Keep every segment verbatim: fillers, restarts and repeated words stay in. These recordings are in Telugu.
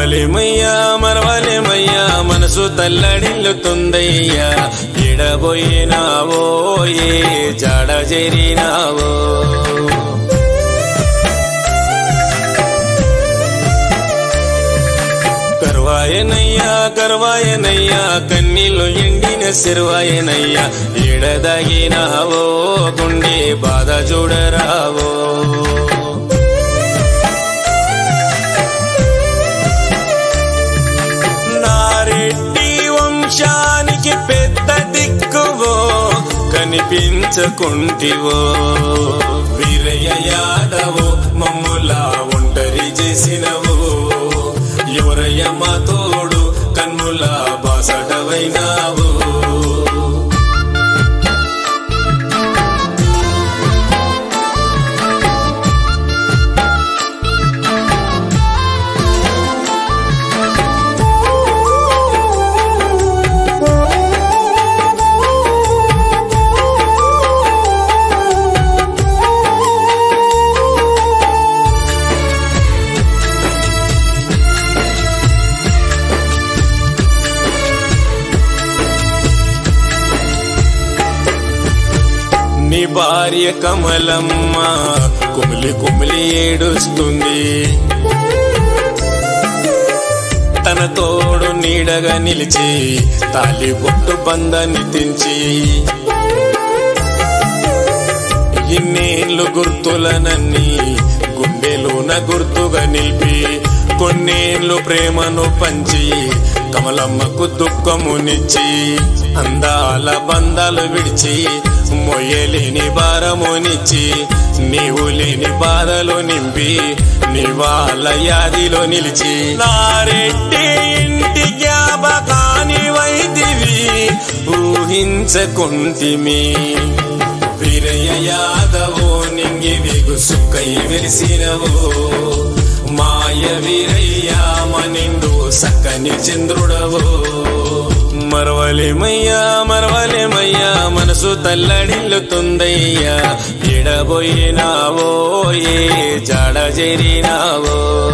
మరవలేమయ్యా మరవలేమయ్యా మనసు తల్లడిల్లుతుందయ్యా ఎడబోయినావో ఏ జాడ చేరినావో కర్వాయనయ్యా కర్వాయనయ్యా కన్నీళ్ళు ఎండిన సిరువాయనయ్యా ఎడదగినావో గుండె బాధ చూడరావో వంశానికి పెద్ద దిక్కువో కనిపించకుంటివో వీరయ్య యాదవో మమ్ములా ఒంటరి చేసినవో ఎవరయ్య మా తోడు కన్నుల బాసటవైనావు నీ భార్య కమలమ్మ కుమిలి కుమిలి ఏడుస్తుంది తన తోడు నీడగా నిలిచి తాలి బొట్టు బంధాన్ని తెంచి ఇన్నేళ్ళు గుర్తులనన్నీ గుండెలోన గుర్తుగా నిలిపి కొన్నేళ్ళు ప్రేమను పంచి కమలమ్మకు దుఃఖమునిచ్చి అందాల బంధాలు విడిచి మొయ్యలేని భారమునిచ్చి నీవు లేని బాధలో నింపి నీ వాళ్ళ యాదిలో నిలిచి నారెడ్డి ఇంటి జ్ఞాపకాని వైదివి ఊహించకుంటిమి వీరయ్య యాదవో నింగి విగు సుక్కై వెలిసినవో మాయ వీరయ్య మనిండు సక్కని చంద్రుడవో మరవలేమయ్యా మరవలేమయ్యా మనసు తల్లడిల్లుతుందయ్యా ఎడబోయినావో ఏ జాడ చేరినావో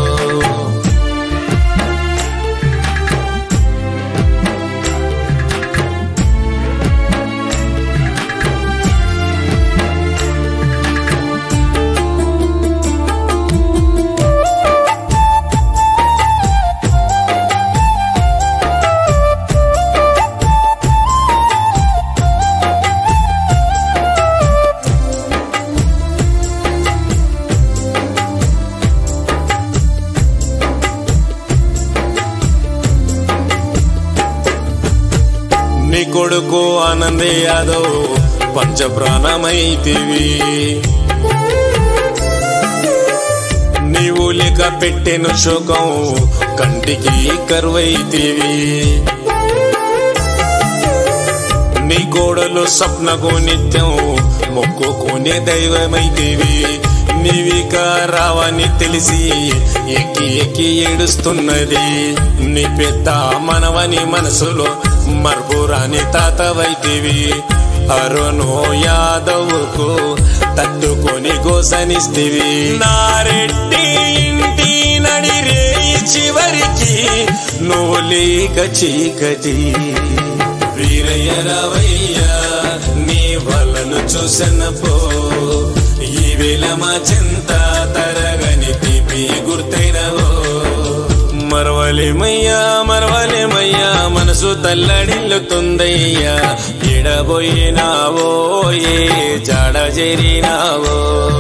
నీ కొడుకు ఆనందే యాదవ్ పంచప్రాణమైతివి నీవు లేక పెట్టెను శోకం కంటికి కరువైతివి నీ కోడలు స్వప్నకు నిత్యం మొక్కుకునే దైవమైతివి నీవిక రావని తెలిసి ఎక్కి ఎక్కి ఏడుస్తున్నది నీ పెద్ద మనవని మనసులో మర్పురాని తాతవైతివి అరుణో యాదవ్కు తట్టుకొని గోసనిస్తివి నారెడ్డి ఇంటి నడిరే చివరికి నువ్వు లేక చీకటి వీరయ్య రావయ్య నీ వలను చూసనపో ఈ వేళ మా చింత తరగని తీపి గుర్తైనవో మరవలేమయ్యా మరవలేమయ్యా మనసు తల్లడిల్లుతుందయ్యా ఎడబోయినావో ఏ జాడ చేరినావో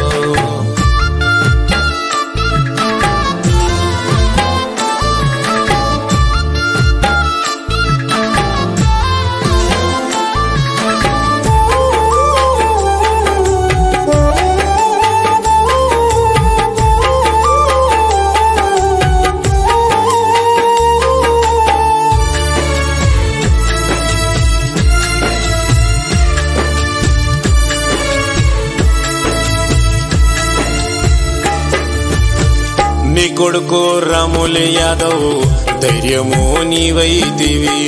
నీ కొడుకు రాములు యాదవ్ ధైర్యము నీవైతివి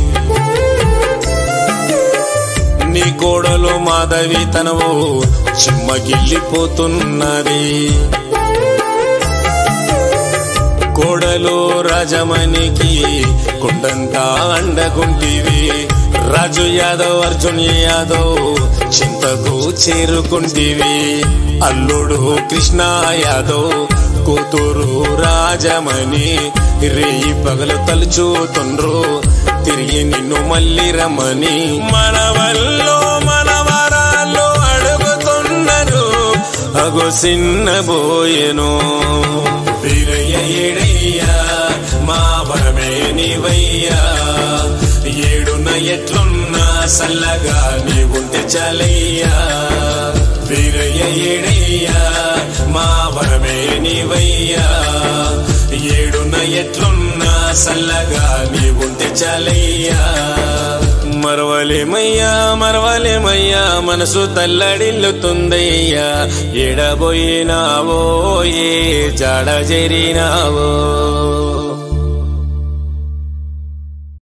నీ కోడలు మాధవి తనవు చిమ్మగిల్లిపోతున్నది కోడలి కొండలో రాజమణికి కొండంతా అండకుంటివి రాజు యాదవ్ అర్జున్ యాదవ్ చింతకు చేరుకుంటివి అల్లుడు కృష్ణ యాదవ్ కూతురు రాజమణి రేయి పగలు తలుచుతుండ్రు తిరిగి నిన్ను మళ్ళీ రమ్మని మనవల్లో మనవరాల్లో అడుగుతున్నారు అగో సిన్నబోయెను వీరయ్య ఏడయ్యా మా వరమే నీవయ్యా ఏడున ఎట్లున్నా సల్లగా నీవుంటే చాలయ్యా వీరయ్య ఏడయ్యా మా వరమే నీవయ్యా ఏడున ఎట్లున్నా సల్లగా నీవుంటే చాలయ్యా మరవలేమయ్యా మరవలేమయ్యా మనసు తల్లడిల్లుతుందయ్యా ఎడబోయినావో ఏ జాడ జరినావో